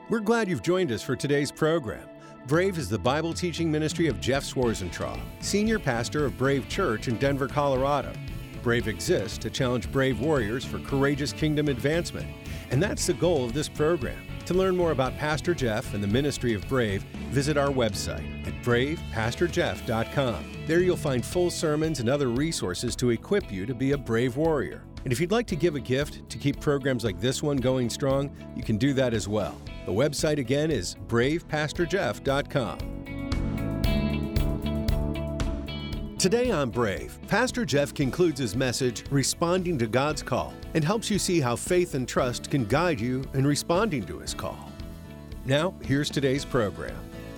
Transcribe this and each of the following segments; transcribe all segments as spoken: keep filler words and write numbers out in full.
We're glad you've joined us for today's program. Brave is the Bible teaching ministry of Jeff Swarzentraub, senior pastor of Brave Church in Denver, Colorado. Brave exists to challenge brave warriors for courageous kingdom advancement, and that's the goal of this program. To learn more about Pastor Jeff and the ministry of Brave, visit our website at brave pastor jeff dot com. There you'll find full sermons and other resources to equip you to be a brave warrior. And if you'd like to give a gift to keep programs like this one going strong, you can do that as well. The website again is brave pastor jeff dot com. Today on Brave, Pastor Jeff concludes his message, Responding to God's Call, and helps you see how faith and trust can guide you in responding to His call. Now, here's today's program.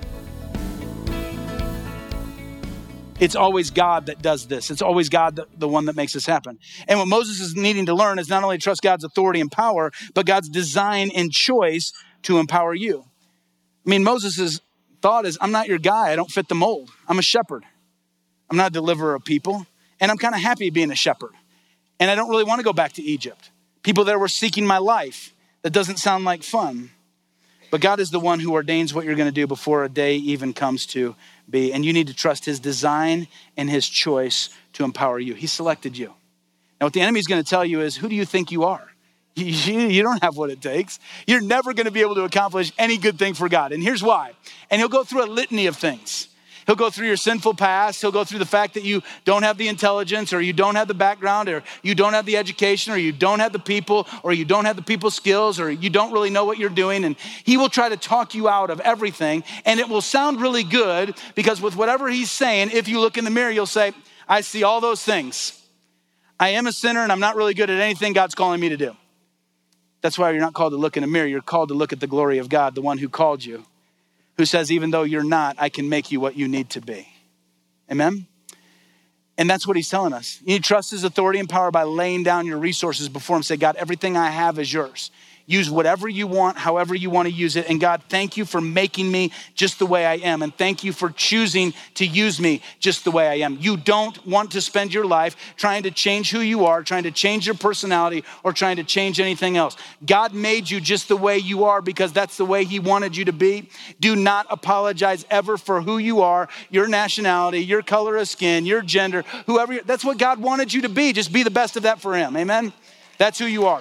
It's always God that does this. It's always God, the, the one that makes this happen. And what Moses is needing to learn is not only trust God's authority and power, but God's design and choice to empower you. I mean, Moses' thought is, I'm not your guy. I don't fit the mold. I'm a shepherd. I'm not a deliverer of people. And I'm kind of happy being a shepherd. And I don't really want to go back to Egypt. People there were seeking my life. That doesn't sound like fun. But God is the one who ordains what you're going to do before a day even comes to be. And you need to trust His design and His choice to empower you. He selected you. Now, what the enemy is going to tell you is, who do you think you are? You, you don't have what it takes. You're never going to be able to accomplish any good thing for God. And here's why. And he'll go through a litany of things. He'll go through your sinful past. He'll go through the fact that you don't have the intelligence, or you don't have the background, or you don't have the education, or you don't have the people, or you don't have the people skills, or you don't really know what you're doing. And he will try to talk you out of everything. And it will sound really good, because with whatever he's saying, if you look in the mirror, you'll say, I see all those things. I am a sinner and I'm not really good at anything God's calling me to do. That's why you're not called to look in a mirror. You're called to look at the glory of God, the one who called you, who says, even though you're not, I can make you what you need to be. Amen? And that's what he's telling us. You need to trust his authority and power by laying down your resources before him. Say, God, everything I have is yours. Use whatever you want, however you want to use it. And God, thank you for making me just the way I am. And thank you for choosing to use me just the way I am. You don't want to spend your life trying to change who you are, trying to change your personality, or trying to change anything else. God made you just the way you are because that's the way he wanted you to be. Do not apologize ever for who you are, your nationality, your color of skin, your gender, whoever. You're, that's what God wanted you to be. Just be the best of that for him. Amen? That's who you are.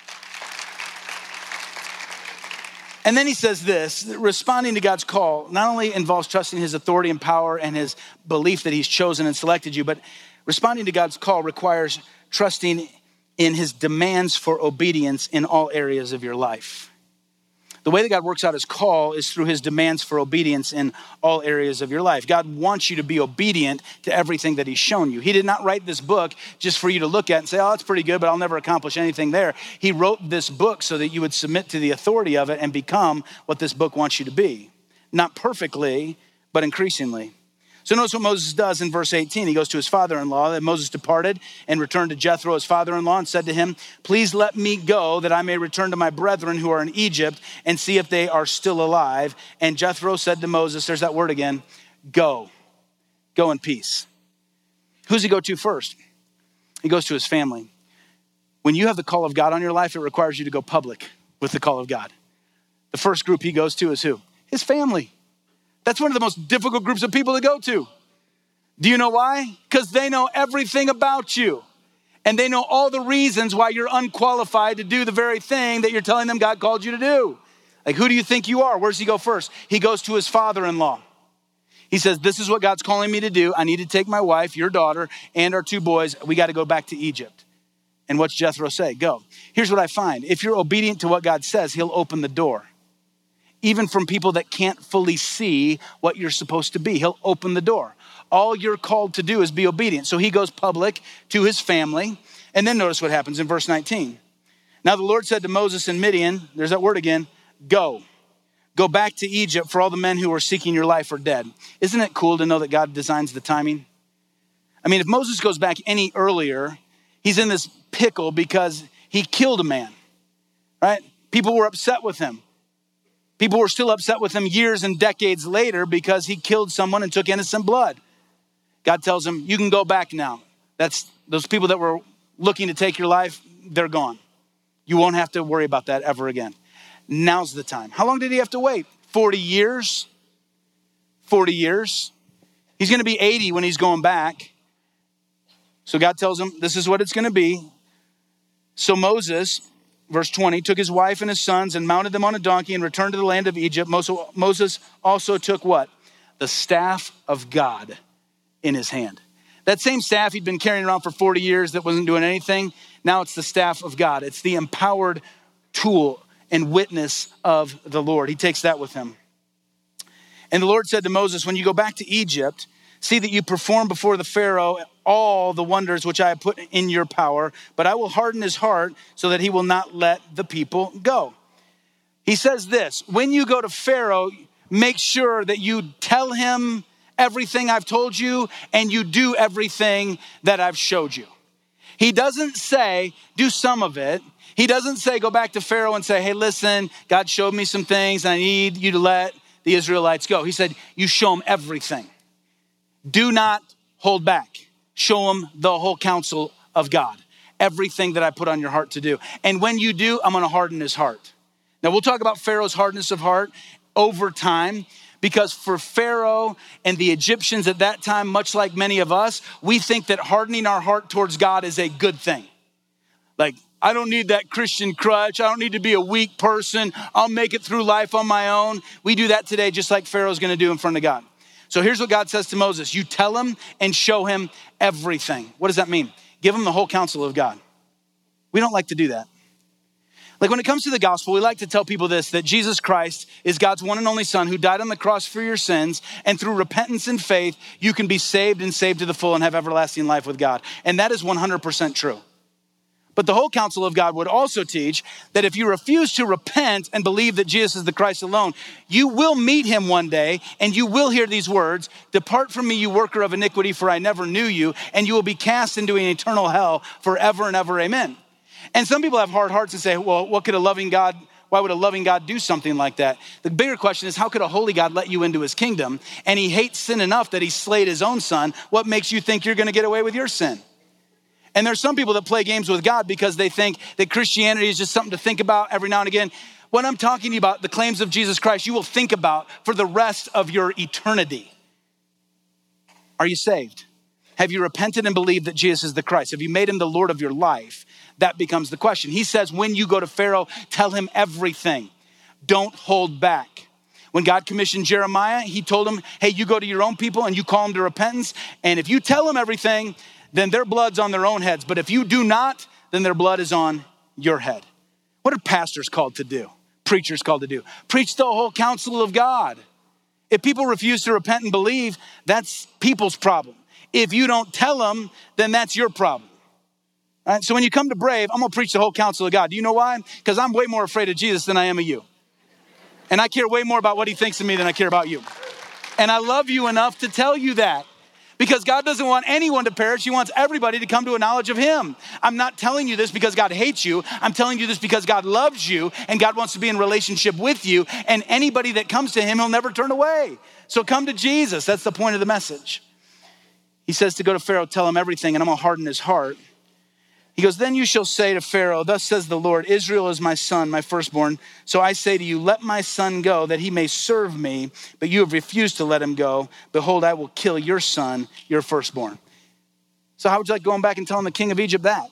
And then he says this, responding to God's call not only involves trusting his authority and power and his belief that he's chosen and selected you, but responding to God's call requires trusting in his demands for obedience in all areas of your life. The way that God works out his call is through his demands for obedience in all areas of your life. God wants you to be obedient to everything that he's shown you. He did not write this book just for you to look at and say, oh, that's pretty good, but I'll never accomplish anything there. He wrote this book so that you would submit to the authority of it and become what this book wants you to be. Not perfectly, but increasingly. So notice what Moses does in verse eighteen. He goes to his father-in-law. And Moses departed and returned to Jethro, his father-in-law, and said to him, please let me go that I may return to my brethren who are in Egypt and see if they are still alive. And Jethro said to Moses, there's that word again, go. Go in peace. Who's he go to first? He goes to his family. When you have the call of God on your life, it requires you to go public with the call of God. The first group he goes to is who? His family. That's one of the most difficult groups of people to go to. Do you know why? Because they know everything about you. And they know all the reasons why you're unqualified to do the very thing that you're telling them God called you to do. Like, who do you think you are? Where does he go first? He goes to his father-in-law. He says, this is what God's calling me to do. I need to take my wife, your daughter, and our two boys. We got to go back to Egypt. And what's Jethro say? Go. Here's what I find. If you're obedient to what God says, he'll open the door. Even from people that can't fully see what you're supposed to be. He'll open the door. All you're called to do is be obedient. So he goes public to his family. And then notice what happens in verse nineteen. Now the Lord said to Moses in Midian, there's that word again, go. Go back to Egypt, for all the men who are seeking your life are dead. Isn't it cool to know that God designs the timing? I mean, if Moses goes back any earlier, he's in this pickle because he killed a man, right? People were upset with him. People were still upset with him years and decades later because he killed someone and took innocent blood. God tells him, you can go back now. That's those people that were looking to take your life, they're gone. You won't have to worry about that ever again. Now's the time. How long did he have to wait? forty years? forty years. He's going to be eighty when he's going back. So God tells him, this is what it's going to be. So Moses, verse twenty, took his wife and his sons and mounted them on a donkey and returned to the land of Egypt. Moses also took what? The staff of God in his hand. That same staff he'd been carrying around for forty years that wasn't doing anything. Now it's the staff of God. It's the empowered tool and witness of the Lord. He takes that with him. And the Lord said to Moses, when you go back to Egypt, see that you perform before the Pharaoh all the wonders which I have put in your power, but I will harden his heart so that he will not let the people go. He says this, when you go to Pharaoh, make sure that you tell him everything I've told you and you do everything that I've showed you. He doesn't say, do some of it. He doesn't say, go back to Pharaoh and say, hey, listen, God showed me some things and I need you to let the Israelites go. He said, you show them everything. Do not hold back. Show them the whole counsel of God. Everything that I put on your heart to do. And when you do, I'm going to harden his heart. Now we'll talk about Pharaoh's hardness of heart over time, because for Pharaoh and the Egyptians at that time, much like many of us, we think that hardening our heart towards God is a good thing. Like, I don't need that Christian crutch. I don't need to be a weak person. I'll make it through life on my own. We do that today just like Pharaoh's going to do in front of God. So here's what God says to Moses. You tell him and show him everything. What does that mean? Give him the whole counsel of God. We don't like to do that. Like when it comes to the gospel, we like to tell people this, that Jesus Christ is God's one and only son who died on the cross for your sins. And through repentance and faith, you can be saved and saved to the full and have everlasting life with God. And that is one hundred percent true. But the whole counsel of God would also teach that if you refuse to repent and believe that Jesus is the Christ alone, you will meet him one day and you will hear these words, depart from me, you worker of iniquity, for I never knew you, and you will be cast into an eternal hell forever and ever, amen. And some people have hard hearts and say, well, what could a loving God, why would a loving God do something like that? The bigger question is, how could a holy God let you into his kingdom? And he hates sin enough that he slayed his own son. What makes you think you're gonna get away with your sin? And there's some people that play games with God because they think that Christianity is just something to think about every now and again. When I'm talking to you about the claims of Jesus Christ, you will think about for the rest of your eternity. Are you saved? Have you repented and believed that Jesus is the Christ? Have you made him the Lord of your life? That becomes the question. He says, when you go to Pharaoh, tell him everything. Don't hold back. When God commissioned Jeremiah, he told him, hey, you go to your own people and you call them to repentance. And if you tell them everything, then their blood's on their own heads. But if you do not, then their blood is on your head. What are pastors called to do? Preachers called to do? Preach the whole counsel of God. If people refuse to repent and believe, that's people's problem. If you don't tell them, then that's your problem. All right? So when you come to Brave, I'm gonna preach the whole counsel of God. Do you know why? Because I'm way more afraid of Jesus than I am of you. And I care way more about what he thinks of me than I care about you. And I love you enough to tell you that. Because God doesn't want anyone to perish. He wants everybody to come to a knowledge of him. I'm not telling you this because God hates you. I'm telling you this because God loves you and God wants to be in relationship with you. And anybody that comes to him, he'll never turn away. So come to Jesus. That's the point of the message. He says to go to Pharaoh, tell him everything, and I'm gonna harden his heart. He goes, then you shall say to Pharaoh, thus says the Lord, Israel is my son, my firstborn. So I say to you, let my son go that he may serve me, but you have refused to let him go. Behold, I will kill your son, your firstborn. So how would you like going back and telling the king of Egypt that?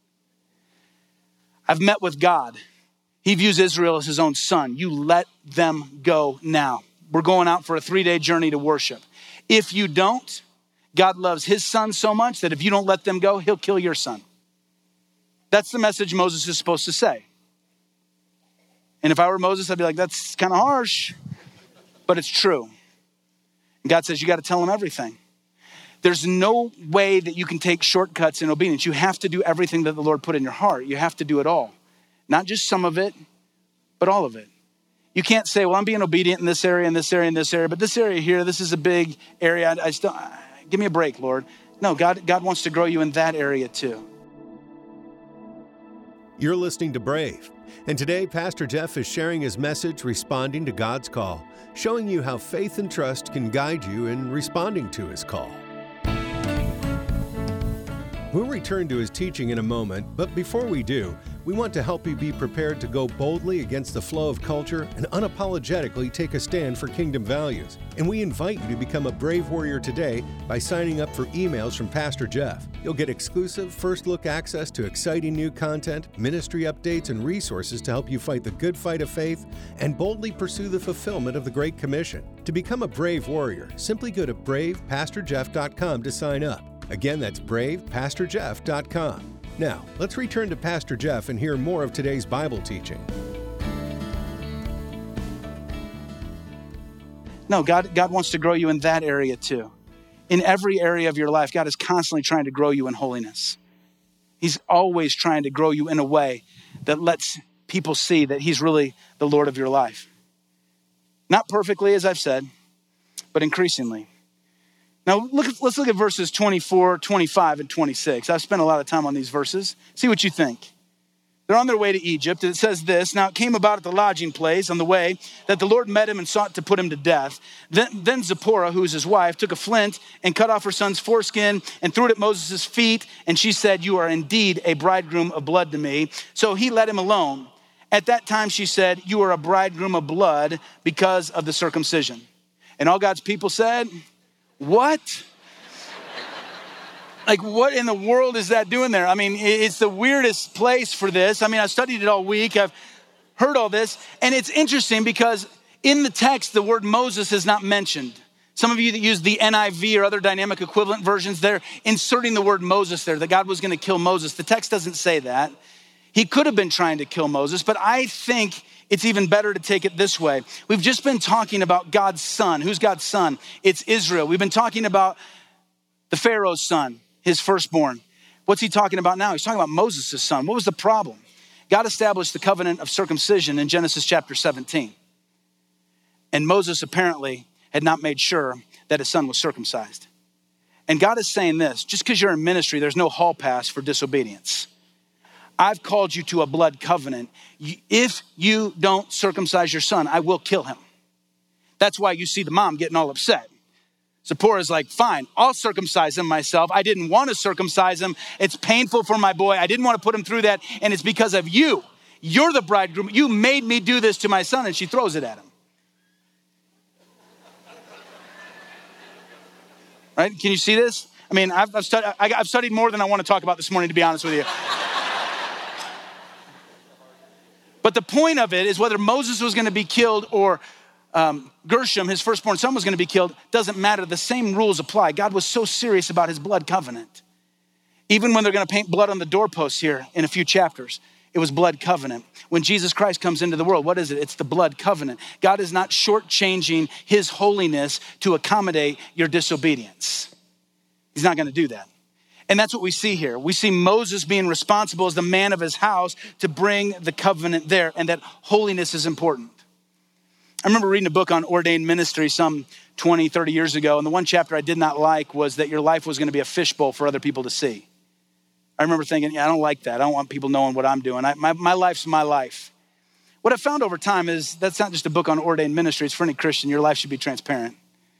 I've met with God. He views Israel as his own son. You let them go now. We're going out for a three-day journey to worship. If you don't, God loves his son so much that if you don't let them go, he'll kill your son. That's the message Moses is supposed to say. And if I were Moses, I'd be like, that's kind of harsh, but it's true. And God says, you got to tell him everything. There's no way that you can take shortcuts in obedience. You have to do everything that the Lord put in your heart. You have to do it all. Not just some of it, but all of it. You can't say, well, I'm being obedient in this area, in this area, in this area, but this area here, this is a big area. I, I still, give me a break, Lord. No, God, God wants to grow you in that area too. You're listening to Brave, and today Pastor Jeff is sharing his message, Responding to God's Call, showing you how faith and trust can guide you in responding to his call. We'll return to his teaching in a moment, but before we do, we want to help you be prepared to go boldly against the flow of culture and unapologetically take a stand for kingdom values. And we invite you to become a brave warrior today by signing up for emails from Pastor Jeff. You'll get exclusive first look access to exciting new content, ministry updates, and resources to help you fight the good fight of faith and boldly pursue the fulfillment of the Great Commission. To become a brave warrior, simply go to brave pastor jeff dot com to sign up. Again, that's brave pastor jeff dot com. Now, let's return to Pastor Jeff and hear more of today's Bible teaching. No, God, God wants to grow you in that area too. In every area of your life, God is constantly trying to grow you in holiness. He's always trying to grow you in a way that lets people see that he's really the Lord of your life. Not perfectly, as I've said, but increasingly. Now, look, let's look at verses twenty-four, twenty-five, and twenty-six. I've spent a lot of time on these verses. See what you think. They're on their way to Egypt. And it says this, now it came about at the lodging place on the way that the Lord met him and sought to put him to death. Then, then Zipporah, who was his wife, took a flint and cut off her son's foreskin and threw it at Moses' feet. And she said, you are indeed a bridegroom of blood to me. So he let him alone. At that time, she said, you are a bridegroom of blood because of the circumcision. And all God's people said, what? Like, what in the world is that doing there? I mean, it's the weirdest place for this. I mean, I studied it all week. I've heard all this. And it's interesting because in the text, the word Moses is not mentioned. Some of you that use the N I V or other dynamic equivalent versions, they're inserting the word Moses there, that God was going to kill Moses. The text doesn't say that. He could have been trying to kill Moses, but I think it's even better to take it this way. We've just been talking about God's son. Who's God's son? It's Israel. We've been talking about the Pharaoh's son, his firstborn. What's he talking about now? He's talking about Moses' son. What was the problem? God established the covenant of circumcision in Genesis chapter seventeen. And Moses apparently had not made sure that his son was circumcised. And God is saying this, just because you're in ministry, there's no hall pass for disobedience. I've called you to a blood covenant. If you don't circumcise your son, I will kill him. That's why you see the mom getting all upset. Zipporah's like, fine, I'll circumcise him myself. I didn't want to circumcise him. It's painful for my boy. I didn't want to put him through that. And it's because of you. You're the bridegroom. You made me do this to my son. And she throws it at him. Right? Can you see this? I mean, I've, I've, studied, I've studied more than I want to talk about this morning, to be honest with you. But the point of it is whether Moses was going to be killed or um, Gershom, his firstborn son, was going to be killed, doesn't matter. The same rules apply. God was so serious about his blood covenant. Even when they're going to paint blood on the doorposts here in a few chapters, it was blood covenant. When Jesus Christ comes into the world, what is it? It's the blood covenant. God is not shortchanging his holiness to accommodate your disobedience. He's not going to do that. And that's what we see here. We see Moses being responsible as the man of his house to bring the covenant there, and that holiness is important. I remember reading a book on ordained ministry some twenty, thirty years ago, and the one chapter I did not like was that your life was going to be a fishbowl for other people to see. I remember thinking, yeah, I don't like that. I don't want people knowing what I'm doing. I, my, my life's my life. What I found over time is that's not just a book on ordained ministry. It's for any Christian. Your life should be transparent.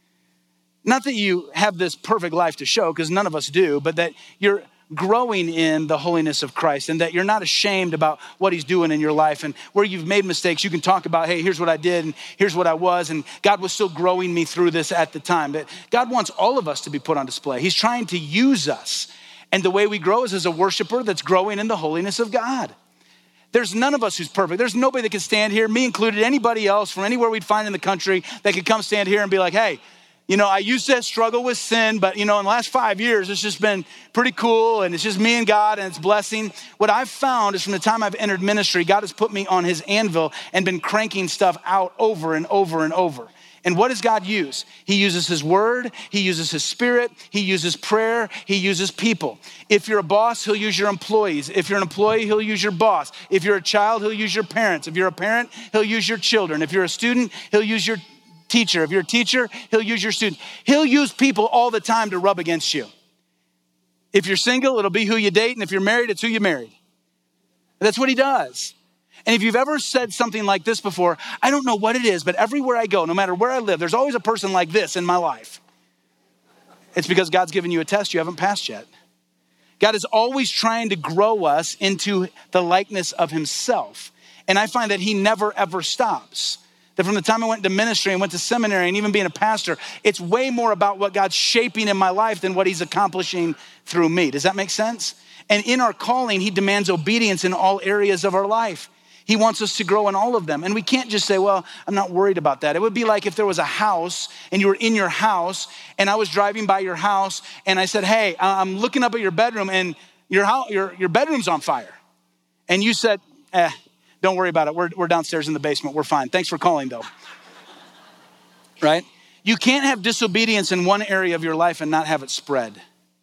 Not that you have this perfect life to show, because none of us do, but that you're growing in the holiness of Christ and that you're not ashamed about what he's doing in your life. And where you've made mistakes, you can talk about, hey, here's what I did and here's what I was. And God was still growing me through this at the time. But God wants all of us to be put on display. He's trying to use us. And the way we grow is as a worshiper that's growing in the holiness of God. There's none of us who's perfect. There's nobody that can stand here, me included, anybody else from anywhere we'd find in the country that could come stand here and be like, hey, you know, I used to struggle with sin, but, you know, in the last five years, it's just been pretty cool, and it's just me and God, and it's blessing. What I've found is from the time I've entered ministry, God has put me on his anvil and been cranking stuff out over and over and over. And what does God use? He uses his word, he uses his spirit, he uses prayer, he uses people. If you're a boss, he'll use your employees. If you're an employee, he'll use your boss. If you're a child, he'll use your parents. If you're a parent, he'll use your children. If you're a student, he'll use your teacher. If you're a teacher, he'll use your student. He'll use people all the time to rub against you. If you're single, it'll be who you date. And if you're married, it's who you married. That's what he does. And if you've ever said something like this before, I don't know what it is, but everywhere I go, no matter where I live, there's always a person like this in my life. It's because God's given you a test you haven't passed yet. God is always trying to grow us into the likeness of himself. And I find that he never, ever stops. That from the time I went to ministry and went to seminary and even being a pastor, it's way more about what God's shaping in my life than what he's accomplishing through me. Does that make sense? And in our calling, he demands obedience in all areas of our life. He wants us to grow in all of them. And we can't just say, well, I'm not worried about that. It would be like if there was a house and you were in your house and I was driving by your house and I said, hey, I'm looking up at your bedroom and your house, your, your bedroom's on fire. And you said, eh, don't worry about it. We're, we're downstairs in the basement. We're fine. Thanks for calling though. Right? You can't have disobedience in one area of your life and not have it spread.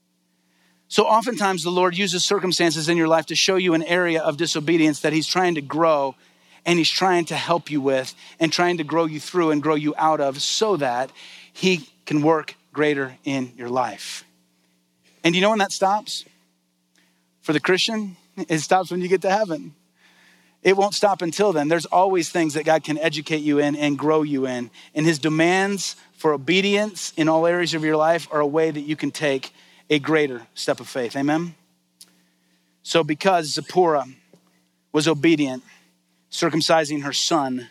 So oftentimes the Lord uses circumstances in your life to show you an area of disobedience that he's trying to grow and he's trying to help you with and trying to grow you through and grow you out of so that he can work greater in your life. And you know when that stops? For the Christian, it stops when you get to heaven. It won't stop until then. There's always things that God can educate you in and grow you in. And his demands for obedience in all areas of your life are a way that you can take a greater step of faith. Amen? So because Zipporah was obedient, circumcising her son,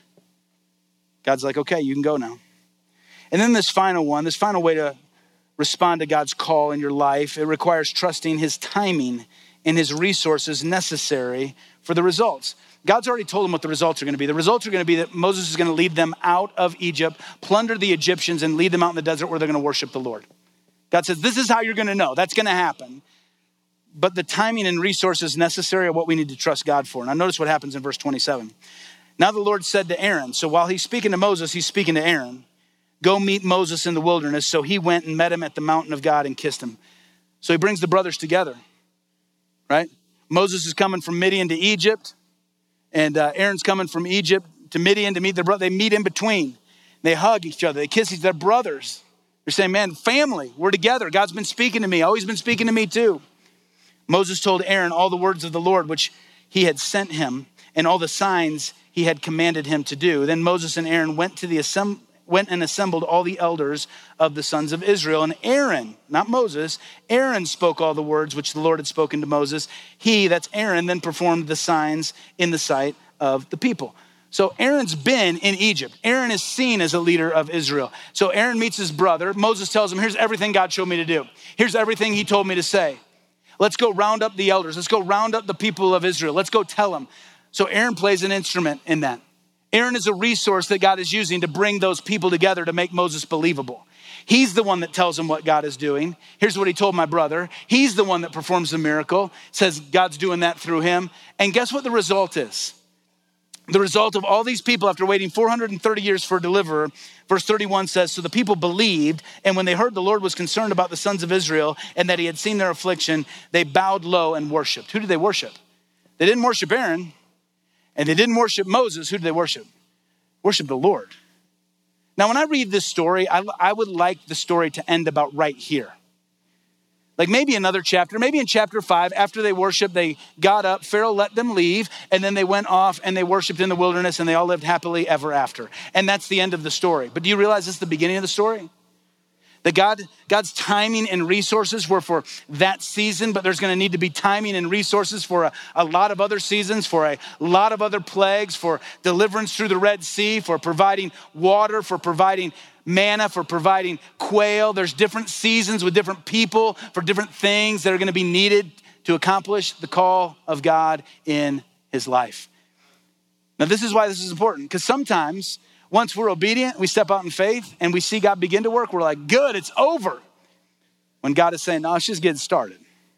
God's like, okay, you can go now. And then this final one, this final way to respond to God's call in your life, it requires trusting his timing and his resources necessary for the results. God's already told them what the results are going to be. The results are going to be that Moses is going to lead them out of Egypt, plunder the Egyptians, and lead them out in the desert where they're going to worship the Lord. God says, this is how you're going to know. That's going to happen. But the timing and resources necessary are what we need to trust God for. Now notice what happens in verse twenty-seven. Now the Lord said to Aaron, so while he's speaking to Moses, he's speaking to Aaron, go meet Moses in the wilderness. So he went and met him at the mountain of God and kissed him. So he brings the brothers together, right? Moses is coming from Midian to Egypt, and uh, Aaron's coming from Egypt to Midian to meet their brother. They meet in between. They hug each other. They kiss each other. They're brothers. They're saying, man, family, we're together. God's been speaking to me. Oh, he's been speaking to me too. Moses told Aaron all the words of the Lord, which he had sent him, and all the signs he had commanded him to do. Then Moses and Aaron went to the assemb- went and assembled all the elders of the sons of Israel. And Aaron, not Moses, Aaron spoke all the words which the Lord had spoken to Moses. He, that's Aaron, then performed the signs in the sight of the people. So Aaron's been in Egypt. Aaron is seen as a leader of Israel. So Aaron meets his brother. Moses tells him, here's everything God showed me to do. Here's everything he told me to say. Let's go round up the elders. Let's go round up the people of Israel. Let's go tell them. So Aaron plays an instrument in that. Aaron is a resource that God is using to bring those people together to make Moses believable. He's the one that tells him what God is doing. Here's what he told my brother. He's the one that performs the miracle, says God's doing that through him. And guess what the result is? The result of all these people after waiting four hundred thirty years for a deliverer, verse thirty-one says, so the people believed, and when they heard the Lord was concerned about the sons of Israel and that he had seen their affliction, they bowed low and worshiped. Who did they worship? They didn't worship Aaron, and they didn't worship Moses. Who did they worship? Worship the Lord. Now, when I read this story, I, I would like the story to end about right here. Like maybe another chapter, maybe in chapter five, after they worshiped, they got up, Pharaoh let them leave, and then they went off and they worshiped in the wilderness and they all lived happily ever after. And that's the end of the story. But do you realize this is the beginning of the story? That God, God's timing and resources were for that season, but there's gonna need to be timing and resources for a, a lot of other seasons, for a lot of other plagues, for deliverance through the Red Sea, for providing water, for providing manna, for providing quail. There's different seasons with different people for different things that are gonna be needed to accomplish the call of God in his life. Now, this is why this is important, because sometimes once we're obedient, we step out in faith and we see God begin to work. We're like, good, it's over. When God is saying, no, it's just getting started.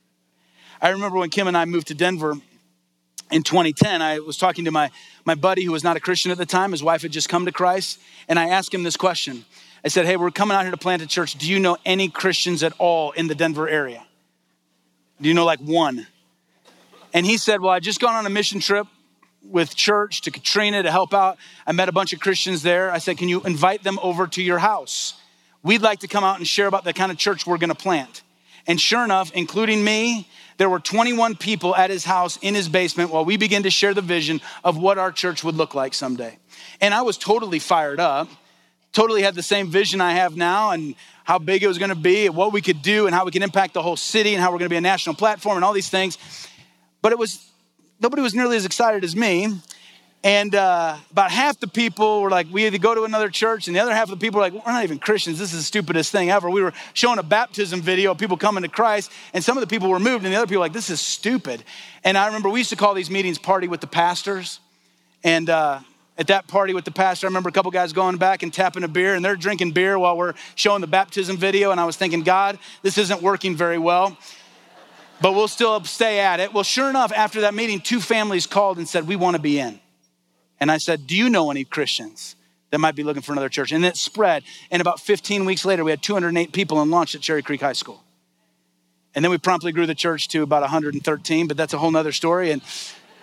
I remember when Kim and I moved to Denver in twenty ten, I was talking to my, my buddy who was not a Christian at the time. His wife had just come to Christ. And I asked him this question. I said, hey, we're coming out here to plant a church. Do you know any Christians at all in the Denver area? Do you know like one? And he said, well, I just gone on a mission trip with church to Katrina to help out. I met a bunch of Christians there. I said, can you invite them over to your house? We'd like to come out and share about the kind of church we're gonna plant. And sure enough, including me, there were twenty-one people at his house in his basement while we began to share the vision of what our church would look like someday. And I was totally fired up totally had the same vision I have now and how big it was gonna be and what we could do and how we could impact the whole city and how we're gonna be a national platform and all these things. But it was, nobody was nearly as excited as me. And uh, about half the people were like, we either go to another church, and the other half of the people were like, we're not even Christians. This is the stupidest thing ever. We were showing a baptism video of people coming to Christ, and some of the people were moved, and the other people were like, this is stupid. And I remember we used to call these meetings Party with the Pastors. And uh, at that party with the pastor, I remember a couple guys going back and tapping a beer, and they're drinking beer while we're showing the baptism video. And I was thinking, God, this isn't working very well, but we'll still stay at it. Well, sure enough, after that meeting, two families called and said, we want to be in. And I said, do you know any Christians that might be looking for another church? And it spread. And about fifteen weeks later, we had two hundred eight people and launched at Cherry Creek High School. And then we promptly grew the church to about one hundred thirteen, but that's a whole nother story. And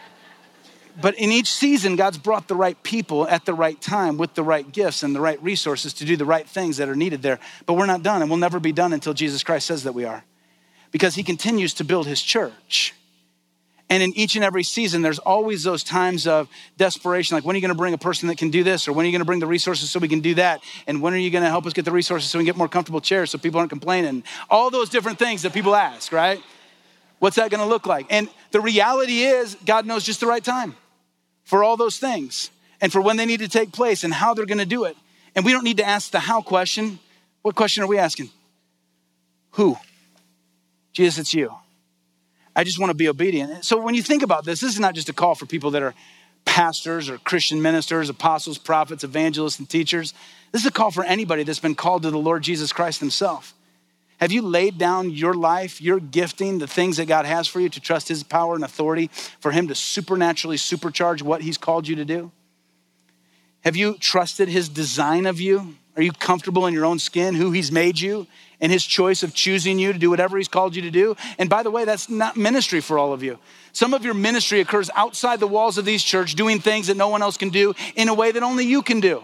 But in each season, God's brought the right people at the right time with the right gifts and the right resources to do the right things that are needed there. But we're not done, and we'll never be done until Jesus Christ says that we are, because he continues to build his church. And in each and every season, there's always those times of desperation, like when are you gonna bring a person that can do this? Or when are you gonna bring the resources so we can do that? And when are you gonna help us get the resources so we can get more comfortable chairs so people aren't complaining? All those different things that people ask, right? What's that gonna look like? And the reality is, God knows just the right time for all those things and for when they need to take place and how they're gonna do it. And we don't need to ask the how question. What question are we asking? Who? Jesus, it's you. I just want to be obedient. So when you think about this, this is not just a call for people that are pastors or Christian ministers, apostles, prophets, evangelists, and teachers. This is a call for anybody that's been called to the Lord Jesus Christ himself. Have you laid down your life, your gifting, the things that God has for you to trust his power and authority for him to supernaturally supercharge what he's called you to do? Have you trusted his design of you? Are you comfortable in your own skin, who he's made you, and his choice of choosing you to do whatever he's called you to do? And by the way, that's not ministry for all of you. Some of your ministry occurs outside the walls of these church, doing things that no one else can do in a way that only you can do.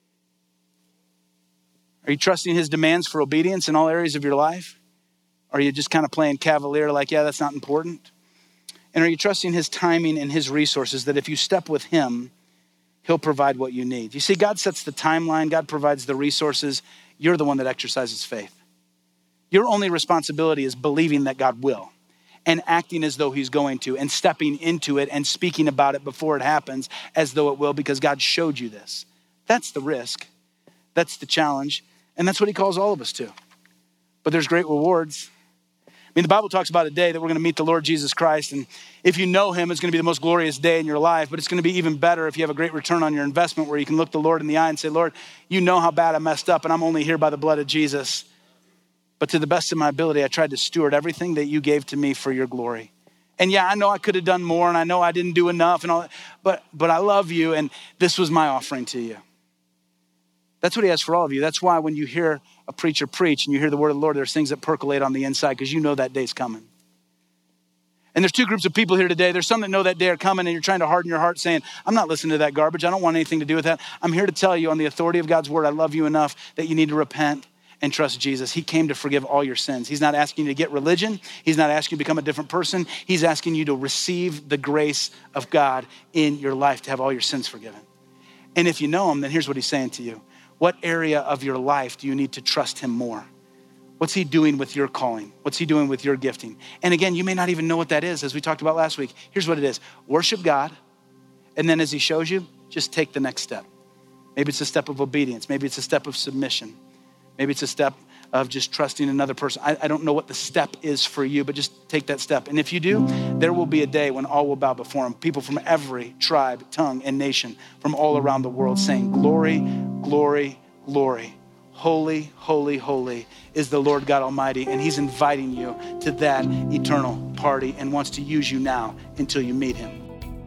Are you trusting his demands for obedience in all areas of your life? Or are you just kind of playing cavalier like, yeah, that's not important? And are you trusting his timing and his resources that if you step with him, he'll provide what you need? You see, God sets the timeline. God provides the resources. You're the one that exercises faith. Your only responsibility is believing that God will and acting as though he's going to and stepping into it and speaking about it before it happens as though it will, because God showed you this. That's the risk. That's the challenge. And that's what he calls all of us to. But there's great rewards. I mean, the Bible talks about a day that we're going to meet the Lord Jesus Christ. And if you know him, it's going to be the most glorious day in your life. But it's going to be even better if you have a great return on your investment where you can look the Lord in the eye and say, Lord, you know how bad I messed up, and I'm only here by the blood of Jesus. But to the best of my ability, I tried to steward everything that you gave to me for your glory. And yeah, I know I could have done more, and I know I didn't do enough, and all that, but, but I love you, and this was my offering to you. That's what he has for all of you. That's why when you hear a preacher preach and you hear the word of the Lord, there's things that percolate on the inside because you know that day's coming. And there's two groups of people here today. There's some that know that day are coming and you're trying to harden your heart saying, I'm not listening to that garbage. I don't want anything to do with that. I'm here to tell you on the authority of God's word, I love you enough that you need to repent and trust Jesus. He came to forgive all your sins. He's not asking you to get religion. He's not asking you to become a different person. He's asking you to receive the grace of God in your life to have all your sins forgiven. And if you know him, then here's what he's saying to you. What area of your life do you need to trust him more? What's he doing with your calling? What's he doing with your gifting? And again, you may not even know what that is, as we talked about last week. Here's what it is. Worship God. And then as he shows you, just take the next step. Maybe it's a step of obedience. Maybe it's a step of submission. Maybe it's a step of just trusting another person. I, I don't know what the step is for you, but just take that step. And if you do, there will be a day when all will bow before him. People from every tribe, tongue, and nation from all around the world saying, glory, glory, glory. Holy, holy, holy is the Lord God Almighty. And he's inviting you to that eternal party and wants to use you now until you meet him.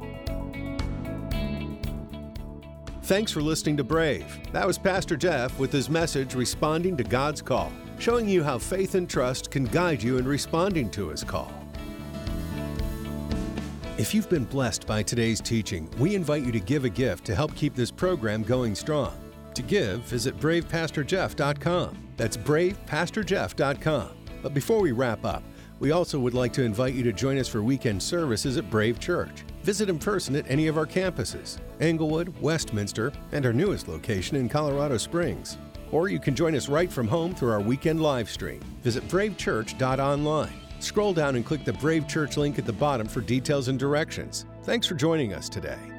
Thanks for listening to Brave. That was Pastor Jeff with his message, Responding to God's Call, showing you how faith and trust can guide you in responding to his call. If you've been blessed by today's teaching, we invite you to give a gift to help keep this program going strong. To give, visit brave pastor jeff dot com. That's brave pastor jeff dot com. But before we wrap up, we also would like to invite you to join us for weekend services at Brave Church. Visit in person at any of our campuses, Englewood, Westminster, and our newest location in Colorado Springs. Or you can join us right from home through our weekend live stream. Visit brave church dot online. Scroll down and click the Brave Church link at the bottom for details and directions. Thanks for joining us today.